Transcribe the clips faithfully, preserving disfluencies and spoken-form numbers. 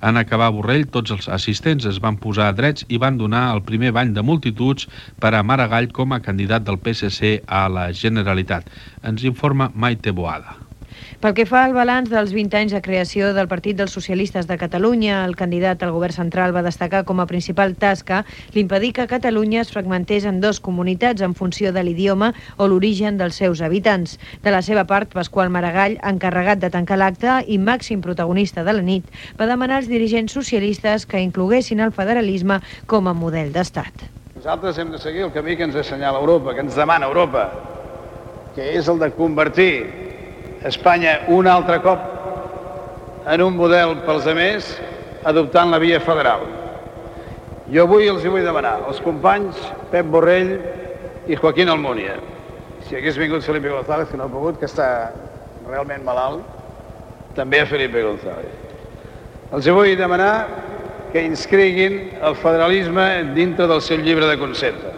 En acabar Borrell, tots els assistents es van posar a drets i van donar el primer bany de multituds per a Maragall com a candidat del P S C a la Generalitat. Ens informa Maite Boada. Pel que fa al balanç dels vint anys de creació del Partit dels Socialistes de Catalunya, el candidat al govern central va destacar com a principal tasca l'impedir que Catalunya es fragmentés en dues comunitats en funció de l'idioma o l'origen dels seus habitants. De la seva part, Pasqual Maragall, encarregat de tancar l'acte i màxim protagonista de la nit, va demanar als dirigents socialistes que incloguessin el federalisme com a model d'estat. Nosaltres hem de seguir el camí que ens assenyala Europa, que ens demana Europa, que és el de convertir Espanya un altre cop en un model pels altres, adoptant la via federal. Jo avui els hi vull demanar als companys Pep Borrell i Joaquín Almunia, si hagués vingut Felipe González, que no ha pogut, que està realment malalt, també a Felipe González. Els hi vull demanar que inscriguin el federalisme dintre del seu llibre de conceptes.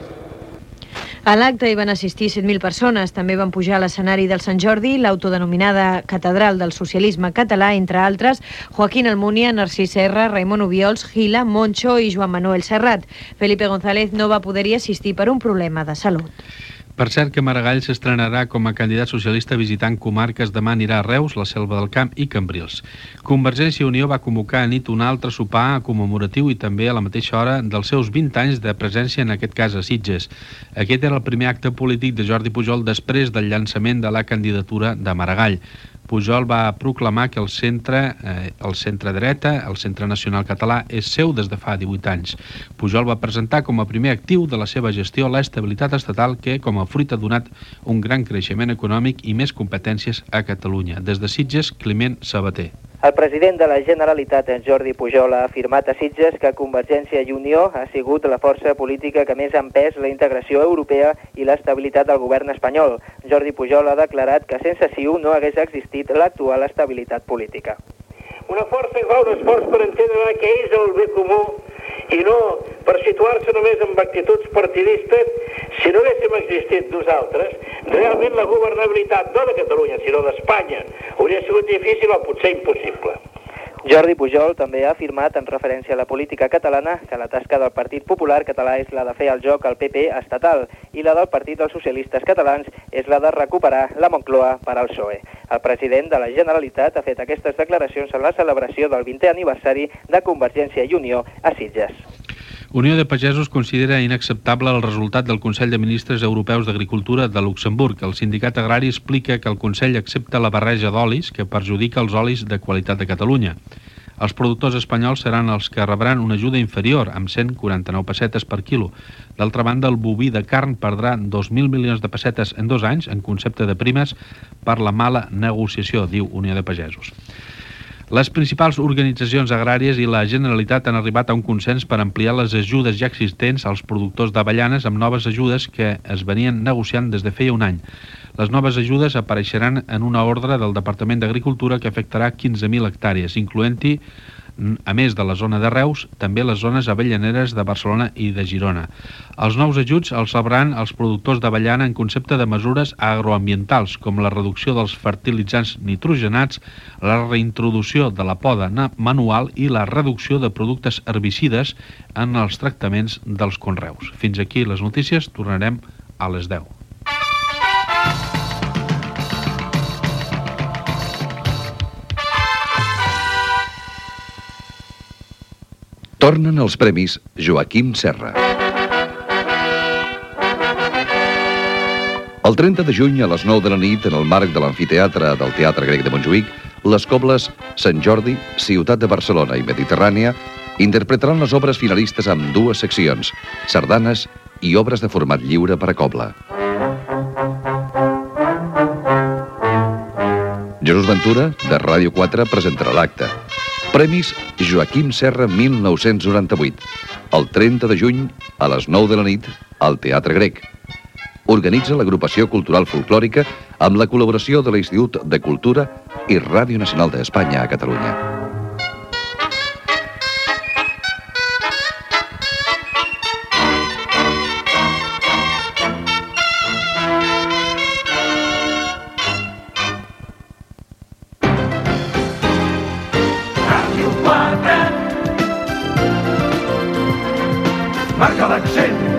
A l'acte hi van assistir set mil persones. També van pujar a l'escenari del Sant Jordi l'autodenominada Catedral del Socialisme Català, entre altres Joaquín Almunia, Narcís Serra, Raimon Obiols, Gila, Moncho i Joan Manuel Serrat. Felipe González no va poder-hi assistir per un problema de salut. Per cert que Maragall s'estrenarà com a candidat socialista visitant comarques. Demà anirà a Reus, la Selva del Camp i Cambrils. Convergència i Unió va convocar a nit un altre sopar commemoratiu i també a la mateixa hora dels seus vint anys de presència, en aquest cas a Sitges. Aquest era el primer acte polític de Jordi Pujol després del llançament de la candidatura de Maragall. Pujol va proclamar que el centre, eh, el centre dreta, el Centre Nacional Català, és seu des de fa divuit anys. Pujol va presentar com a primer actiu de la seva gestió l'estabilitat estatal que, com a fruit, ha donat un gran creixement econòmic i més competències a Catalunya. Des de Sitges, Climent Sabater. El president de la Generalitat, en Jordi Pujol, ha afirmat a Sitges que Convergència i Unió ha sigut la força política que més ha empès la integració europea i l'estabilitat del govern espanyol. Jordi Pujol ha declarat que sense C I U no hagués existit l'actual estabilitat política. Una força que fa un esforç per entendre que és el bé comú i no per situar-se només amb actituds partidistes. Si no haguéssim existit nosaltres, realment la governabilitat no de Catalunya, sinó d'Espanya, hauria sigut difícil o potser impossible. Jordi Pujol també ha afirmat, en referència a la política catalana, que la tasca del Partit Popular Català és la de fer el joc al P P estatal i la del Partit dels Socialistes Catalans és la de recuperar la Moncloa per al P S O E. El president de la Generalitat ha fet aquestes declaracions en la celebració del vintè aniversari de Convergència i Unió a Sitges. Unió de Pagesos considera inacceptable el resultat del Consell de Ministres Europeus d'Agricultura de Luxemburg. El sindicat agrari explica que el Consell accepta la barreja d'olis que perjudica els olis de qualitat de Catalunya. Els productors espanyols seran els que rebran una ajuda inferior, amb cent quaranta-nou pessetes per quilo. D'altra banda, el boví de carn perdrà dos mil milions de pessetes en dos anys en concepte de primes per la mala negociació, diu Unió de Pagesos. Les principals organitzacions agràries i la Generalitat han arribat a un consens per ampliar les ajudes ja existents als productors d'avellanes amb noves ajudes que es venien negociant des de feia un any. Les noves ajudes apareixeran en una ordre del Departament d'Agricultura que afectarà quinze mil hectàrees, incloent-hi, a més de la zona de Reus, també les zones avellaneres de Barcelona i de Girona. Els nous ajuts els rebran els productors d'avellana en concepte de mesures agroambientals, com la reducció dels fertilitzants nitrogenats, la reintroducció de la poda manual i la reducció de productes herbicides en els tractaments dels conreus. Fins aquí les notícies, tornarem a les deu. Tornen els premis Joaquim Serra. El trenta de juny a les nou de la nit, en el marc de l'amfiteatre del Teatre Grec de Montjuïc, les cobles Sant Jordi, Ciutat de Barcelona i Mediterrània interpretaran les obres finalistes amb dues seccions, sardanes i obres de format lliure per a cobla. Jesús Ventura, de Ràdio quatre, presentarà l'acte. Premis Joaquim Serra mil nou-cents noranta-vuit, el trenta de juny a les nou de la nit al Teatre Grec. Organitza l'Agrupació Cultural Folclòrica amb la col·laboració de l'Institut de Cultura i Ràdio Nacional d'Espanya a Catalunya. Ràdio quatre. marca l'accent.